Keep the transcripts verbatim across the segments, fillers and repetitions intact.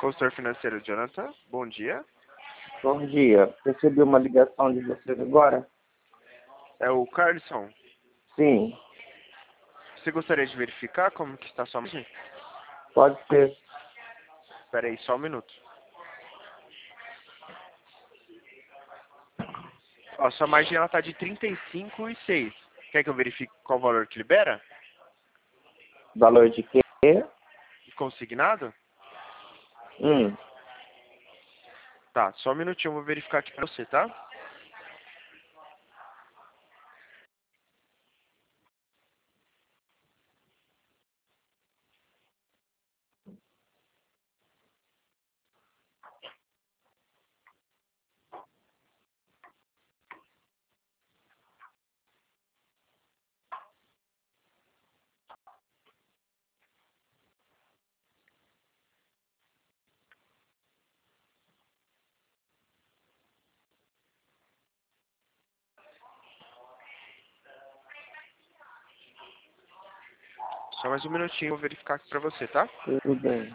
Consultor financeiro Jonathan, bom dia. Bom dia. Recebi uma ligação de vocês agora? É o Carlson. Sim, Você gostaria de verificar como que está sua margem? pode ser. Espera aí, só um minuto. Ó, sua margem ela tá de trinta e cinco e seis. Quer que eu verifique qual valor que libera? Valor de quê? Consignado? Hum, Tá, só um minutinho, eu vou verificar aqui pra você, tá? Só mais um minutinho, eu vou verificar aqui pra você, tá? tudo bem.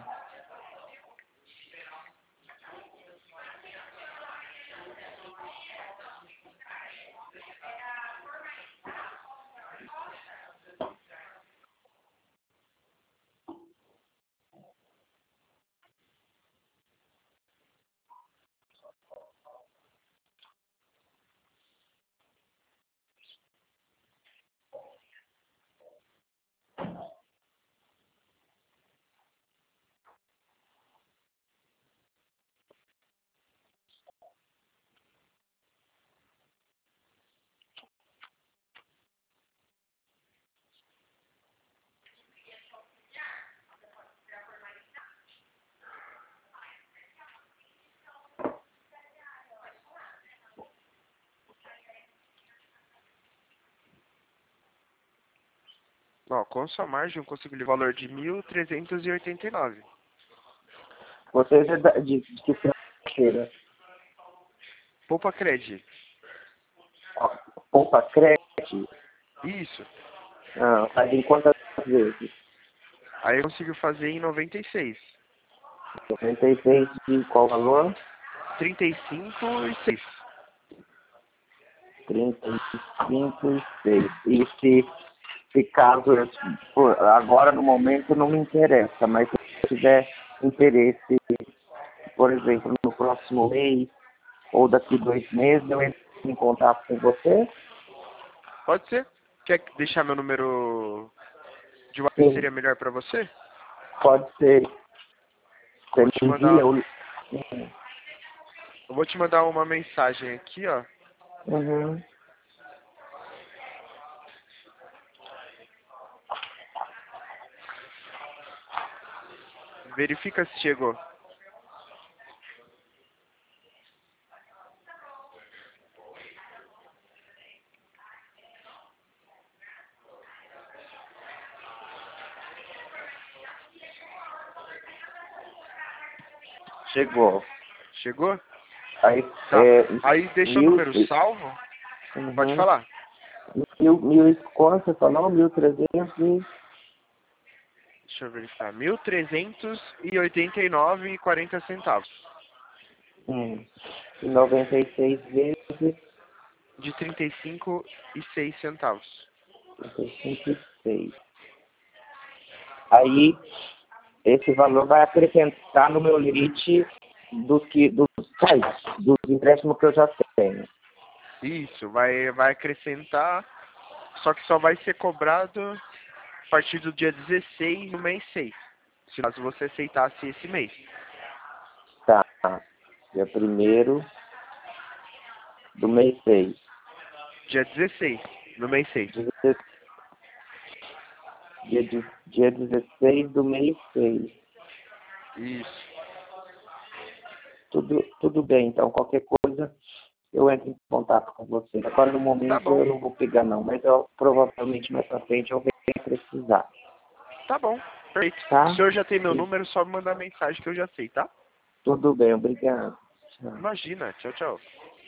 Ó, com sua margem eu consigo o valor de mil trezentos e oitenta e nove. Vocês é da- de, de que financeira? Poupa Cred. Poupa crédito? Isso. Ah, faz em quantas vezes? Aí eu consigo fazer em noventa e seis. noventa e seis de qual valor? trinta e cinco e seis. trinta e cinco e seis. E se, se caso, eu, por- agora no momento não me interessa, mas se eu tiver interesse, por exemplo, no próximo mês ou daqui dois meses, eu entro em contato com você? Pode ser? Quer deixar meu número de WhatsApp? Sim, Seria melhor pra você? pode ser. Eu Você vou me te envia mandar, o... eu vou te mandar uma mensagem aqui, ó. Uhum. Verifica se chegou. Chegou. Chegou? Aí, Tá. é, Aí deixa o mil, número salvo. Pode uhum. falar. mil, mil, e quanto você falou? Mil trezentos e... Deixa eu verificar. Mil trezentos e oitenta e nove e quarenta centavos. Hum, e noventa e seis vezes De trinta e cinco e seis centavos. trinta e cinco e seis. Aí, esse valor vai acrescentar no meu limite dos, que, dos, ai, dos empréstimos que eu já tenho. Isso, vai, vai acrescentar. Só que só vai ser cobrado a partir do dia dezesseis do mês seis. Se caso você aceitasse esse mês. Tá. Dia primeiro do mês seis. Dia dezesseis do mês seis. Dia, de- dia dezesseis do mês seis. Isso. Tudo, tudo bem, então qualquer coisa eu entro em contato com você. Agora no Tá momento bom. eu não vou pegar não, mas eu, provavelmente mais pra frente eu venho precisar. Tá bom. Perfeito. Tá? O senhor já tem meu número, só me mandar mensagem que eu já sei, tá? Tudo bem, obrigado. Tchau. Imagina. Tchau, tchau.